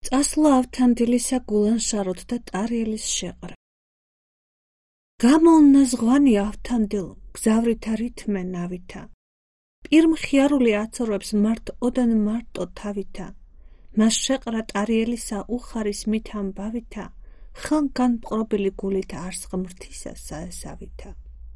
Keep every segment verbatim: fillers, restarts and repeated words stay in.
წასვლა ავთანდილისა გულანშაროთ და ტარიელის შეყრა. გამოუნნა ზღვანი ავთანდილ, გზავრითა რითმე ნავითა. პირმხიარული აცორვებს მართ ოდან მარტო თავითა. მას შეყრა ტარიელისა უხარის მით ამბავითა, ხელგან მპყრობილი გულით არს ღმრთისა საესავითა.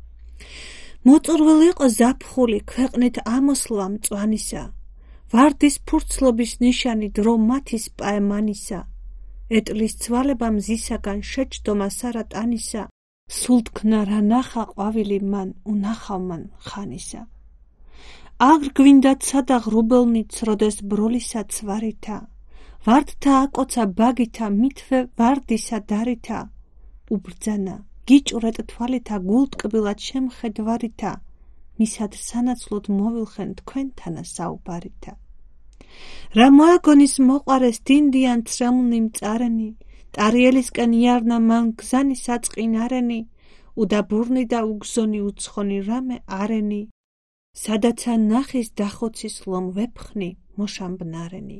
მოწურვილი იყო ზაფხული ქვეყნით ამოსლა მწვანისა, ვარდის ფურცლობის ნიშანი დრო მათის პაემანისა, ეტლის ცვალება მზისაგან შეჯდომა სარატანისა, სულ თქნა რა ნახა ყვავილი მან უნახავმან ხანისა. აგრ გვინდა ცადა ღრუბელნი ცროდეს ბროლისა ცვარითა, ვარდთა აკოცა ბაგითა მითვე ვარდისა დარითა, უბრძანა გიჭვრეთ თვალითა გულტკბილად შემხედვარითა, მისად სანაცვლოდ მოვილხენ თქვენთანა საუბარითა. რა მოაგონის მოყარეს დინდიან ცრემლნი მწარენი, ტარიელისკენ იარნა მან გზანი საწყინარენი, უდაბურნი და უგზონი უცხონი რამე არენი, სადაცა ნახის დახოცის ლომ ვეფხნი მოშამბნარენი.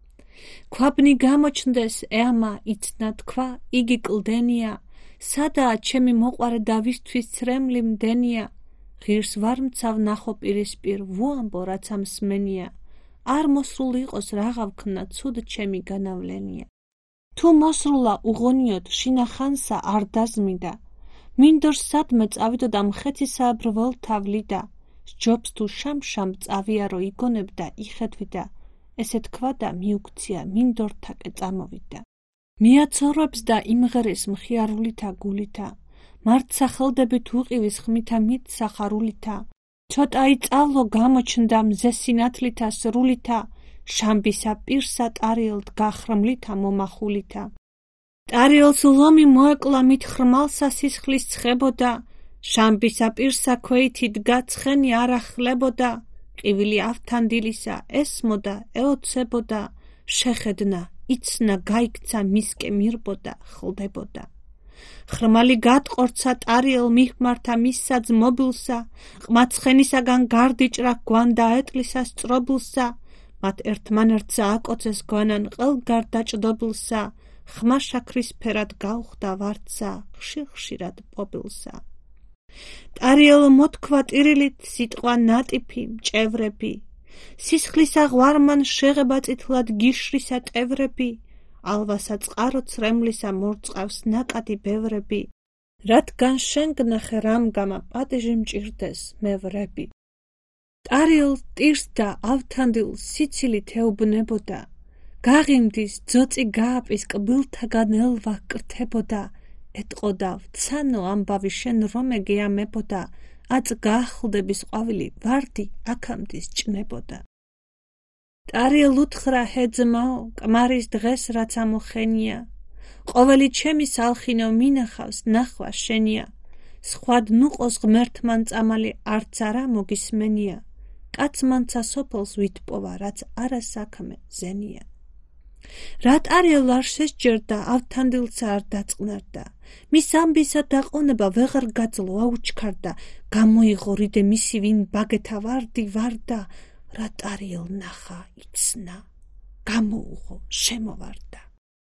ქვაბნი გამოჩნდეს ეამა იცნა თქვა იგი კლდენია, სადაა ჩემი მოყარე და ვისთვის ცრემლი მდენია, ღირს ვარმცავ ნახო პირისპირ ვუამბო რაცა მსმენია, არ მოსრული იყოს რაღა ვქნა ცუდ ჩემი განავლენია. თუ მოსრულა უღონიოდ შინახანსა არ დაზმიდა, მინდორ სადმე წავიდოდა მხეცისა ბრველთა ვლიდა, სჯობს თუ შამ-შამ წავიარო იგონებდა იხედვიდა, ესე თქვა და მიუქცია მინდორთაკე წამოვიდა. მიაცორებს და იმღერის მხიარულითა გულითა, მართ სახელდებით უყივის ხმითა მით სახარულითა, ცოტა იწავლო გამოჩნდა მზე სინათლითა სრულითა, შამბისა პირსა ტარიელთ გახრმლითა მომახულითა. ტარიელს ლომი მოეკლა მით ხრმალსა სისხლის ცხებოდა, შამბისა პირსა ქვეითი დგა ცხენი არ ახლებოდა, ყივილი ავთანდილისა ესმოდა ეოცებოდა, შეხედნა იცნა გაიქცა მისკე მირბოდა ხლდებოდა. ხრმალი გატყორცა ტარიელ მიხმართა მისსა ძმობილსა, ყმაცხენისაგან გარდიჭრა გვანდა ეტლისა სწრობილსა, მათ ერთმანერთსა აკოცეს გვანან ყველგარ დაჭდობილსა, ხმა შაქრისფერად გაუხდა ვარდსა, ხშირ-ხშირად პობილსა. ტარიელ მოთქვა ტირილით სიტყვა ნატიფი მჭევრები, სისხლისა ღვარმან შეღება წითლად გიშრისა ტევრები, ალვასა წყარო ცრემლისა მორწყავს ნაკადი ბევრები, რადგან შენ გნახე რამგამა პატიჟი მჭირდეს მე ვრები. ტარიელ ტირს და ავთანდილს სიცილით ეუბნებოდა, გაღიმდის ძოწი გააპის კბილთაგან ელვა კრთებოდა, ეტყოდა ვცანო ამბავი შენ რომე გეამებოდა, აწ გაახლდების ყვავილი ვარდი აქამდის ჭნებოდა. ტარიელ უთხრა ჰეძმაო, კმარის დღეს რაც ამოხენია, ყოველი ჩემი სალხინო მინახავს ნახვა შენია, სხვად ნუყოს ღმერთმან წამალი არც არა მოგისმენია, კაცმანცა სოფელს ვითპოვა რაც არა საქმე ზენია. რა ტარიელ არ შესჯერდა ავთანდილსა არ დაწყნარდა, მის ამბისა დაყონება ვეღარ გაძლო აუჩქარდა, გამოიღო რიდე მისი ვინ ბაგეთა ვარდი ვარდა, რა ტარიელ ნახა იცნა, გამოუღო შემოვარდა.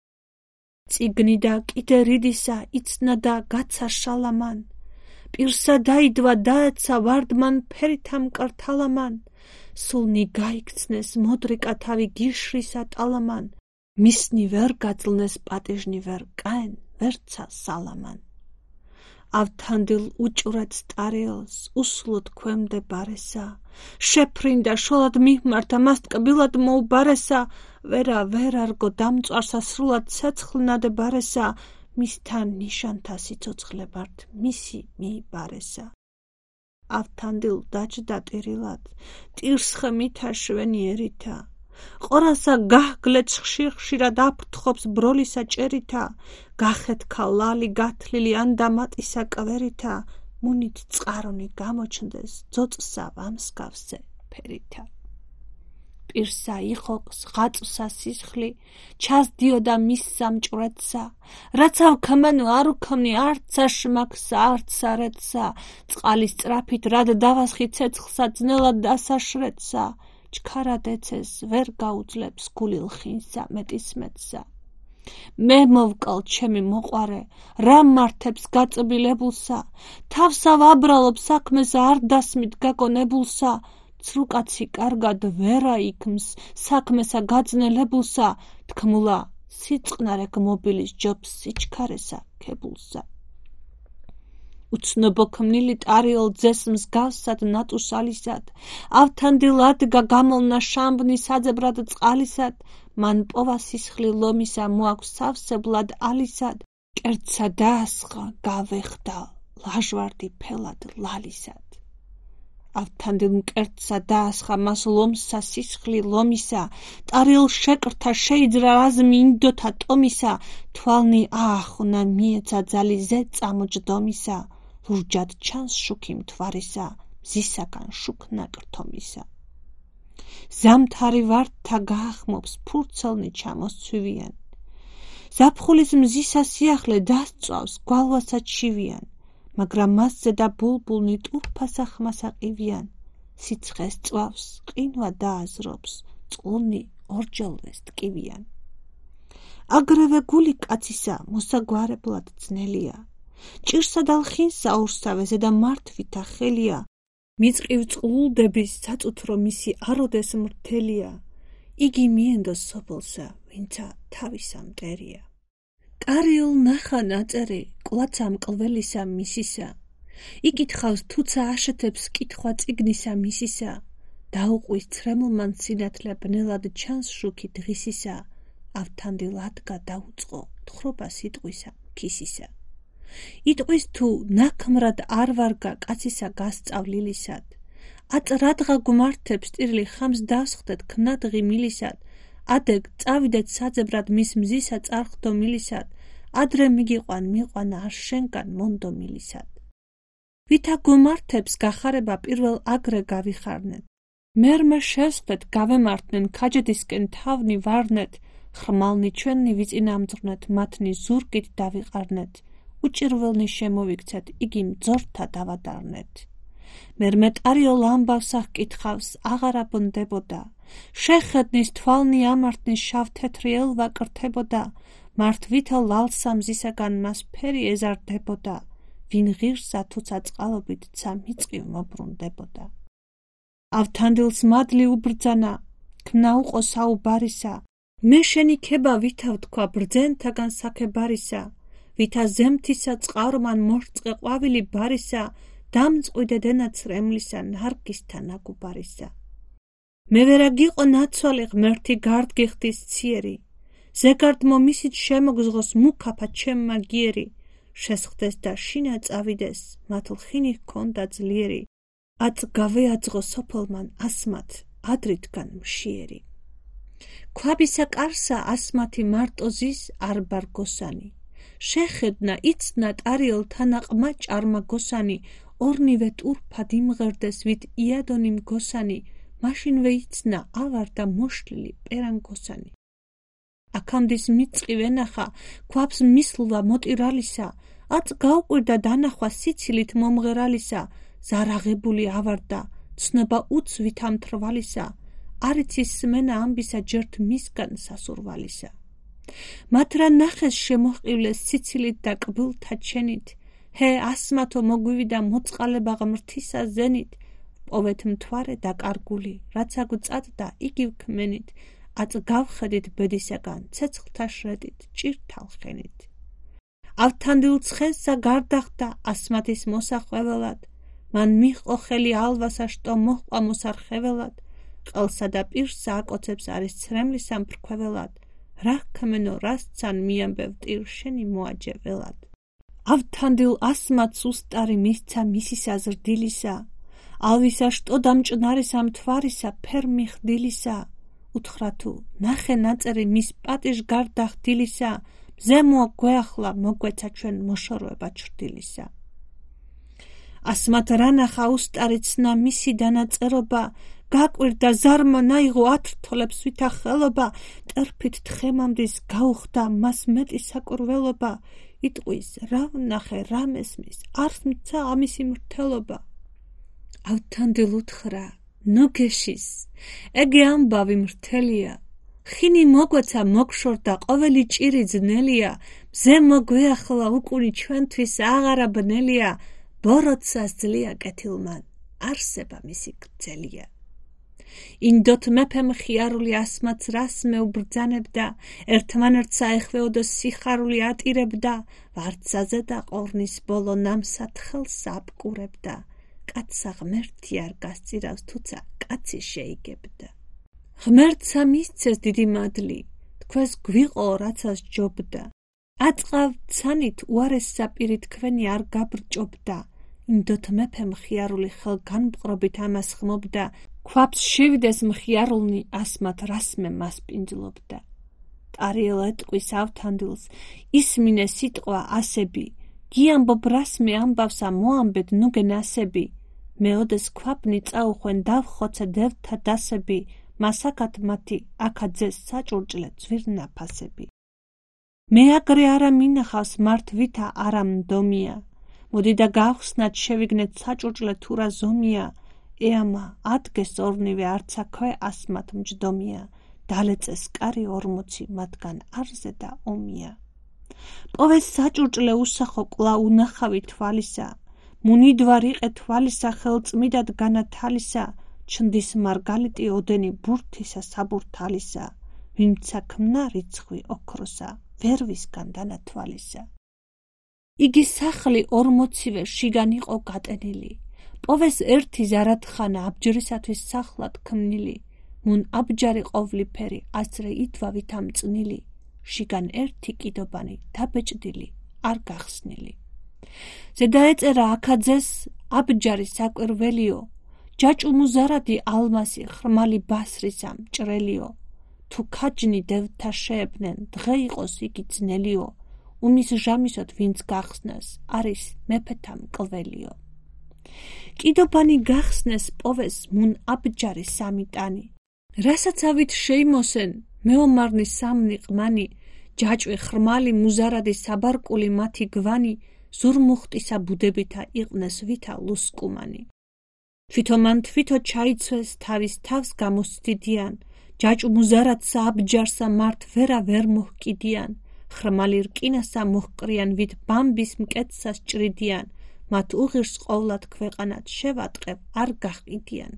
წიგნიდა კიდე რიდისა იცნა და გაცა შალამან, პირსა დაიდვა დაეცა ვარდმან ფერითა მკრთალამან, სულნი გაიქცნეს მოდრიკა თავი გიშრისა ტალამან, მისნი ვერ გაძლნეს პატიჟნი ვერ კაენ ვერცა სალამან. ავთანდილ უჭვრეთს ტარიელს უსულოდ ქვემდებარესა, შეფრინდა შოლად მიხმართა მას ტკბილად მოუბარესა, ვერა ვერ არგო დამწვარსა სრულად ცეცხლნადებარესა, მისთან ნიშანთა სიცოცხლებართ მისი მიიბარესა. ავთანდილ დაჯდა ტირილად, ტირს ხმითა შვენიერითა, ყორასა გაჰგლեց ხშირ-ხშირად აფრთხობს ბროლისა ჭერითა, გახეთქა ლალი გათლილი ანდამატისა კვერითა, მუნით წყარონი გამოჩნდეს ძოწსა ვამსგავსე ფერითა. პირსა იხოყს ღაწვსა სისხლი, ჩასდიოდა მისსა მჭვრეთსა, რაც ავქმენო არ უქმნი არცა შმაგსა არცა რეცსა, წყალის სწრაფით რად დავასხი ცეცხლსა ძნელად დასაშრეთსა, ჩქარად ეცეს ვერ გაუძლებს გულილ ხინსა მეტისმეტსა, მე მოვკალ ჩემი მოყვარე, რა მართებს გაწბილებულსა, თავსა ვაბრალობ საქმეს არ დასმით გაგონებულსა, ცრუკაცი კარგად ვერა იქმს საქმესა გაძნელებულსა, თქმულა სიწყნარე გმობილის ჯობს სიჩქარესა ქებულსა. უცნობო ქმნილი ტარიელ ძეს მსგავსად ნატუშალისად, ავთანდილ ადგა გამოლნა შამბნი საძებრად წყალისად, მან პოვა სისხლი ლომისა მოაქვს სავსებლად ალისად, კერძსა დაასხა გავეხდა ლაჟვარდი ფელად ლალისად. ავთანდილ მკერდსა დაასხა მას ლომსა სისხლი ლომისა, ტარიელ შეკრთა შეიძრა რაზმი ინდოთა ტომისა, თვალნი აახუნა მიეცა ძალი ზე წამოჯდომისა, ლურჯად ჩანს შუქი მთვარისა, მზისაგან შუქნა კრთომისა. ზამთარი ვარდთა გაახმობს ფურცელნი ჩამოსცვივიან, ზაფხულის მზისა სიახლე დასწვავს გვალვასა ჩივიან, მაგრამ მასზე და ბულბულნი ტურფასა ხმასა ყივიან, სიცხეს წვავს ყინვა დააზრობს, წყლნი ორჯელვეს ტკივიან. აგრევე გული კაცისა მოსაგვარებლად ძნელია, ჭირსა და ლხინსა ორსავეზე და მართვითა ხელია, მიწყივ წყლულდების საწუთრო მისი აროდეს მრთელია, იგი მიენდოს სოფელსა, ვინცა თავისა მტერია. კარიელ ნახა ნაწერი კვლაცა მკვლელისა მისისა, იკითხავს თუცა აშეთებს კითხვა წიგნისა მისისა, დაუყვის ცრემლმან სინათლე ბნელად ჩანს შუქი დღისისა, ავთანდილ ადგა დაუწყო თხრობა სიტყვისა ქისისა. იტყვის თუ ნაქმრად არ ვარგა კაცისა გასწავლილისად, აწრადღა გვმართებს ტირლი ხამს დასხდეთ ქმნადღი მილისად, ადეგ წავიდეთ საძებრად მის მზისა წარხდო მილისად, ადრე მიგიყვან მიყვანა არ შენგან მონდო მილისად. ვითა გვმართებს გახარება პირველ აგრე გავიხარნეთ, მერმე შევსხდეთ გავემართნენ ქაჯედისკენ თავნი ვარნეთ, ხრმალნი ჩვენნი ვიწინამძღვნეთ, მათნი ზურგით დავიყარნეთ, უჭირველნი შემოვიქცეთ, იგი მძორთა დავადარნეთ. მერმე ტარიელ ამბავს აღკითხავს, აღარა ბნდებოდა, შეხედნის თვალნი ამართნის შავ თეთრი ელვა კრთებოდა, მართ ვითელ ლალსა მზისაგან მას ფერი ეზარდებოდა, ვინ ღირსა თუცა წყალობით ცა მიწყივ მობრუნდებოდა. ავთანდილს მადლი უბრძანა, ქმნა უყო საუბარისა, მე შენი ქება ვითა ვთქვა ბრძენთაგან საქებარისა, ვითა ზემთისა წყარომან მოჰწყე ყვავილი ბარისა, დამწყვიდე დენა ცრემლისა ნარგისთა ნაგუბარისა. მე ვერა გიყო ნაცვალე ღმერთი გარდგიხდის ციერი, ზეგარდ მომისით შემოგზღოს მუქაფა ჩემმა გიერი, შესხდეს და შინა წავიდეს, მათ ლხინი ჰქონდა ძლიერი, აწ გავეაძღო სოფელმან ასმათ, ადრითგან მშიერი. ქვაბისა კარსა ასმათი მარტო ზის არ ბარგოსანი, შეხედნა იცნა ტარიელ თანაყმა ჭარმა გოსანი, ორნივე ტურფად იმღერდეს ვით იადონი მგოსანი, მაშინვე იცნა ავარდა მოშლილი პერანგოსანი. აქამდის მიწყი ვენახა, ქვაბს მისლვა მოტირალისა, აწ გაუკვირდა დანახვა სიცილით მომღერალისა, ზარაღებული ავარდა, ცნობა უც ვითამთრვალისა, არიცის სმენა ამბისა ჯერთ მისგან სასურვალისა. მათ რა ნახეს შემოჰყივლეს სიცილით და კბილთა ჩენით, ჰე ასმათო მოგვივიდა მოწყალება ღმრთისა ზენით, პოვეთ მთვარე და კარგული, რაც აგწადდა იგივ ქმენით, აწ გავხედით ბედისაგან ცეცხლთა შრედით ჭირთა ლხენით. ავთანდილ ცხენსა გარდახდა ასმათის მოსახვეველად, მან მიჰყო ხელი ალვასა შტო მოჰყვა მოსარხეველად, ყელსა და პირსა აკოცებს არის ცრემლისა მფრქვეველად, რა ქმენო რასცან მიამბევ ტირ შენი მოაჯეველად. ავთანდილ ასმათს უსტარი მისცა მისისა ზრდილისა, ალვისა შტო დამჭნარისა მთვარისა ფერმი ხდილისა, უთხრა თუ ნახე ნაწერი მის პატიჟ გარდახდილისა, მზემოა გვეახლა მოგვეცა ჩვენ მოშორება ჩრდილისა. ასმათ რანახა უსტარი ცნა მისი დანაწერობა, გაკვირდა ზარმა ნაიღო ათრთოლებს ვითა ხელობა, ტერფით თხემამდის გაუხდა მას მეტი საკურველობა, იტყვის რა ვნახე რა მესმის, არს მცა ამისი მრთელობა. ავთანდილ უთხრა, ნუ გეშის, ეგე ამბავი მრთელია, ხინი მოგვეცა მოგშორდა ყოველი ჭირი ძნელია მზე მოგვეახლა უკუნი ჩვენთვის აღარა ბნელია ბოროტსას ძლია კეთილმან არსება მისი გრძელია ინდოთ მეფემ ხიარული ასმაც რას მეუბრძანებდა ერთმანერთს აეხვეოდო სიხარული ატირებდა ვარცაზე და ყორნის ბოლო ნამსად ხელს აბკურებდა კაცსა ღმერთი არ გასწირავს თუცა კაცი შეიგებდა ღმერთსა მისცეს დიდი მადლი თქვენს გვიყო რაცას ჯობდა აწყავ ცანით უარეს საპირი თქვენი არ გაბრჭობდა ინდოთ მეფემ ხიარული ხელ განმყრობით ამას ხმობდა ქვაფს შევიდეს მხიარულნი ასმათ რასმე მას პინძლობდა ტარიელ ეტყვის ავთანდილს ისმინე სიტყვა ასები გიამბობ რასმე ამბავსა მოამბედ ნუგენ ასები მეოდეს ქვაფნი წაუხვენ დავხოცე დევთა დასები მასაკად მათი აქაძეს საჭურჭლე ძვირნაფასები მე აგრე არა მინახავს მართ ვითა არა მდომია მოდი და გავხსნათ შევიგნეთ საჭურჭლე თურა ზომია ეამა ადგეს ორნივე არცა ქვე ასმათ მჯდომია დალეწეს კარი ორმოცი მათგან არზე და ომია პოვეს საჭურჭლე უსახო კლა უნახავი თვალისა მუნიდვარ იყე თვალისა ხელწმიდად განა თალისა ჩნდის მარგალიტი ოდენი ბურთისა საბურთალისა ვინცა ქმნა რიცხვი ოქროსა ვერვისგან დანათვალისა იგი სახლი ორმოცივე შიგან იყო გატენილი პოვეს ერთი ზარათხანა აბჯრისათვის სახლად ქმნილი მუნ აბჯარი ყოვლიფერი ასრე ითვავით ამწნილი შიგან ერთი კიდობანი დაბეჭდილი არ გახსნილი ზედაეწერა აქაძეს აბჯარი საკვირველიო ჯაჭუმუზარადი ალმასი ხრმალი ბასრისა მჭრელიო თუ ქაჯნი დევთა შეებნენ დღე იყოს იგი ძნელიო უმის ჟამისოთ ვინც გახსნას არის მეფეთა მკველიო კიდობანი გახსნეს პოვეს მუნ აბჯარი სამი ტანი რასაც ავით შეიმოსენ მეომარნი სამნი ყმანი ჯაჭვი ხრმალი მუზარადი საბარკული მათი გვანი ზურმუხტისა ბუდებითა იყნეს ვითა ლუსკუმანი თვითომან თვითო ჩაიცვეს თავის თავს გამოსდიდიან ჯაჭმუზარადსა აბჯარსა მართ ვერა ვერ მოჰკიდიან ხრმალი რკინასა მოჰყრიან ვით ბამბის მკეთსა სჭრიდიან მათ უღირს ყოვლად ქვეყანად შევატყებ არ გაყიდიან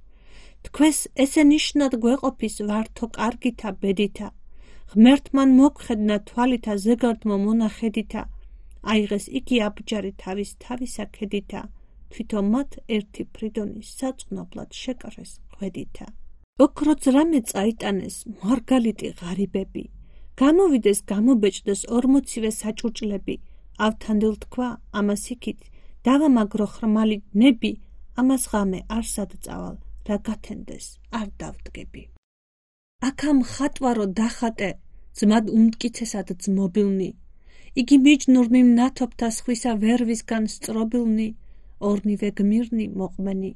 თქვენს ესე ნიშნად გვეყოფის ვართო კარგითა ბედითა ღმერთმან მოგხედნა თვალითა ზეგარდმო მონახედითა აიღეს იგი აბჯარი თავის თავისა ქედითა თვითონ მათ ერთი ფრიდონი საწყნობლად შეკრეს ღვედითა ოქროც რამე წაიტანეს მარგალიტი ღარიბები გამოვიდეს გამობეჭდეს ორმოცივე საჭურჭლები ავთანდილ თქვა ამას იქით დავამაგრო ხრმალი ნები ამას ღამე არ სადწავალ რა გათენდეს არ დავდგები აქამ ხატვარო დახატე ძმად უმტკიცესად ძმობილნი იგი მიჯნურნი მნათობთა სხვისა ვერვისგან სწრობილნი ორნივე გმირნი მოყმენი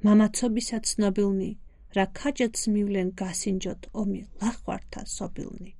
მამაცობისა ცნობილნი რა ქაჯეთს მივლენ გასინჯოთ ომი ლახვართა სობილნი